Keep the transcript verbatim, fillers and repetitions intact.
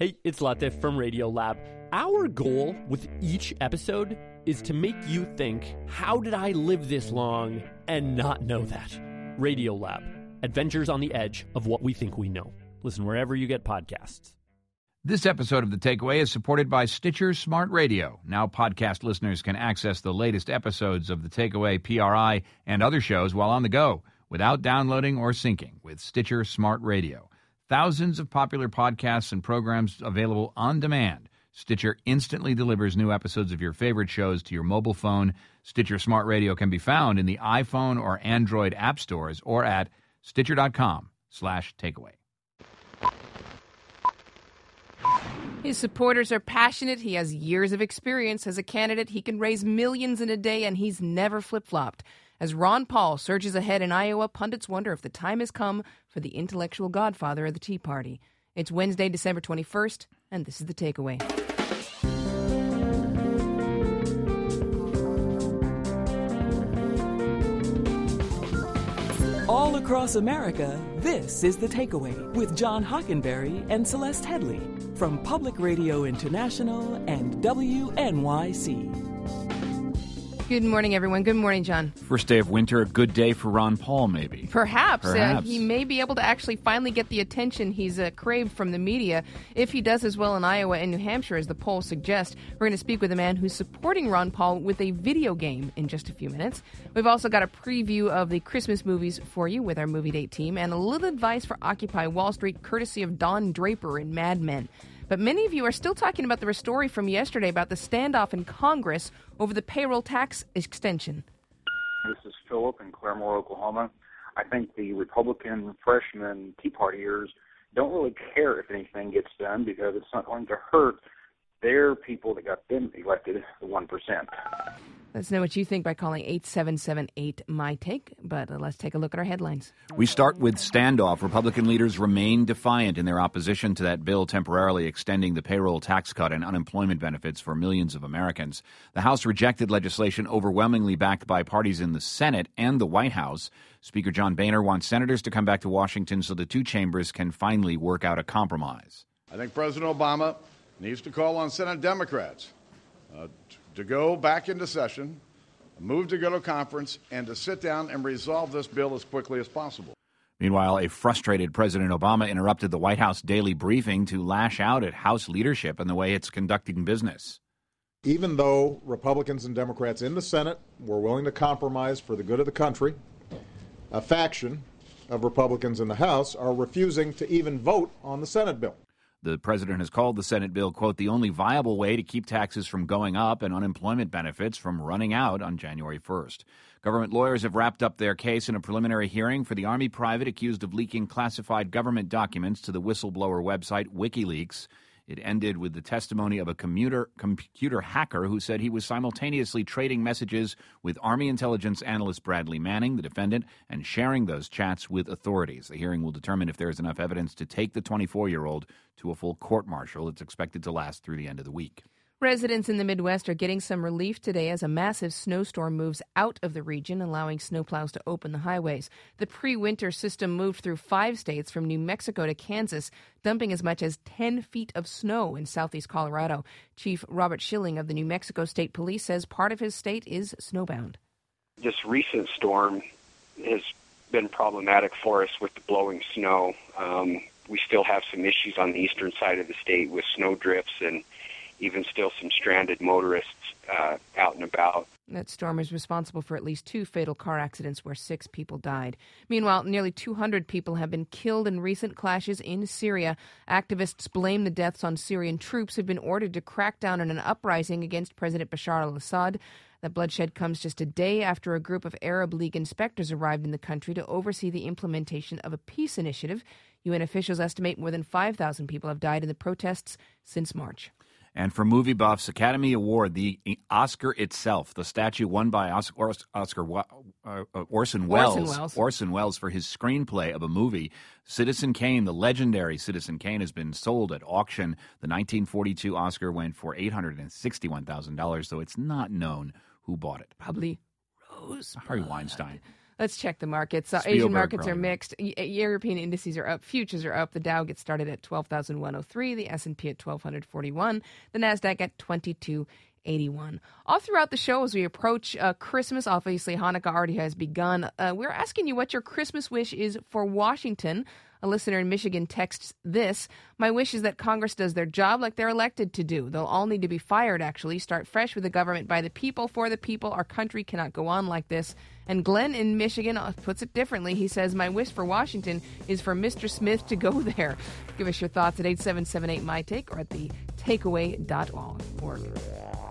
Hey, it's Latif from Radiolab. Our goal with each episode is to make you think, how did I live this long and not know that? Radiolab, adventures on the edge of what we think we know. Listen wherever you get podcasts. This episode of The Takeaway is supported by Stitcher Smart Radio. Now podcast listeners can access the latest episodes of The Takeaway, P R I, and other shows while on the go without downloading or syncing with Stitcher Smart Radio. Thousands of popular podcasts and programs available on demand. Stitcher instantly delivers new episodes of your favorite shows to your mobile phone. Stitcher Smart Radio can be found in the iPhone or Android app stores or at Stitcher.com slash takeaway. His supporters are passionate. He has years of experience as a candidate. He can raise millions in a day, and he's never flip-flopped. As Ron Paul surges ahead in Iowa, pundits wonder if the time has come for the intellectual godfather of the Tea Party. It's Wednesday, December twenty-first, and this is The Takeaway. All across America, this is The Takeaway with John Hockenberry and Celeste Headley from Public Radio International and W N Y C. Good morning, everyone. Good morning, John. First day of winter, a good day for Ron Paul, maybe. Perhaps. Perhaps. Uh, he may be able to actually finally get the attention he's uh, craved from the media if he does as well in Iowa and New Hampshire as the polls suggest. We're going to speak with a man who's supporting Ron Paul with a video game in just a few minutes. We've also got a preview of the Christmas movies for you with our movie date team and a little advice for Occupy Wall Street courtesy of Don Draper in Mad Men. But many of you are still talking about the story from yesterday about the standoff in Congress over the payroll tax extension. This is Philip in Claremore, Oklahoma. I think the Republican freshmen Tea Partiers don't really care if anything gets done because it's not going to hurt their people that got them elected, the one percent. Let's know what you think by calling eight seven seven eight, M Y Take. But uh, let's take a look at our headlines. We start with standoff. Republican leaders remain defiant in their opposition to that bill temporarily extending the payroll tax cut and unemployment benefits for millions of Americans. The House rejected legislation overwhelmingly backed by parties in the Senate and the White House. Speaker John Boehner wants senators to come back to Washington so the two chambers can finally work out a compromise. I think President Obama needs to call on Senate Democrats uh, to go back into session, move to go to conference, and to sit down and resolve this bill as quickly as possible. Meanwhile, a frustrated President Obama interrupted the White House daily briefing to lash out at House leadership and the way it's conducting business. Even though Republicans and Democrats in the Senate were willing to compromise for the good of the country, a faction of Republicans in the House are refusing to even vote on the Senate bill. The president has called the Senate bill, quote, the only viable way to keep taxes from going up and unemployment benefits from running out on January first. Government lawyers have wrapped up their case in a preliminary hearing for the Army private accused of leaking classified government documents to the whistleblower website WikiLeaks. It ended with the testimony of a commuter, computer hacker who said he was simultaneously trading messages with Army intelligence analyst Bradley Manning, the defendant, and sharing those chats with authorities. The hearing will determine if there is enough evidence to take the twenty-four-year-old to a full court-martial. It's expected to last through the end of the week. Residents in the Midwest are getting some relief today as a massive snowstorm moves out of the region, allowing snowplows to open the highways. The pre-winter system moved through five states from New Mexico to Kansas, dumping as much as ten feet of snow in southeast Colorado. Chief Robert Schilling of the New Mexico State Police says part of his state is snowbound. This recent storm has been problematic for us with the blowing snow. Um, we still have some issues on the eastern side of the state with snow drifts and even still some stranded motorists uh, out and about. That storm is responsible for at least two fatal car accidents where six people died. Meanwhile, nearly two hundred people have been killed in recent clashes in Syria. Activists blame the deaths on Syrian troops who've been ordered to crack down on an uprising against President Bashar al-Assad. That bloodshed comes just a day after a group of Arab League inspectors arrived in the country to oversee the implementation of a peace initiative. U N officials estimate more than five thousand people have died in the protests since March. And for movie buffs, Academy Award, the Oscar itself, the statue won by Oscar, Oscar uh, Orson Welles, Orson Welles, Orson Welles for his screenplay of a movie. Citizen Kane, the legendary Citizen Kane, has been sold at auction. The nineteen forty-two Oscar went for eight hundred sixty-one thousand dollars, though it's not known who bought it. Probably Rose. Harvey Weinstein. Let's check the markets. Uh, Spielberg Asian markets are probably. mixed. E- European indices are up. Futures are up. The Dow gets started at twelve thousand one hundred three. The S and P at twelve forty-one. The Nasdaq at twenty-two eighty-one. All throughout the show, as we approach uh, Christmas, obviously Hanukkah already has begun. Uh, we're asking you what your Christmas wish is for Washington. A listener in Michigan texts this: "My wish is that Congress does their job like they're elected to do. They'll all need to be fired, actually. Start fresh with a government by the people, for the people. Our country cannot go on like this." And Glenn in Michigan puts it differently. He says, "My wish for Washington is for Mister Smith to go there." Give us your thoughts at eight seven seven eight, M Y Take or at the takeaway dot org.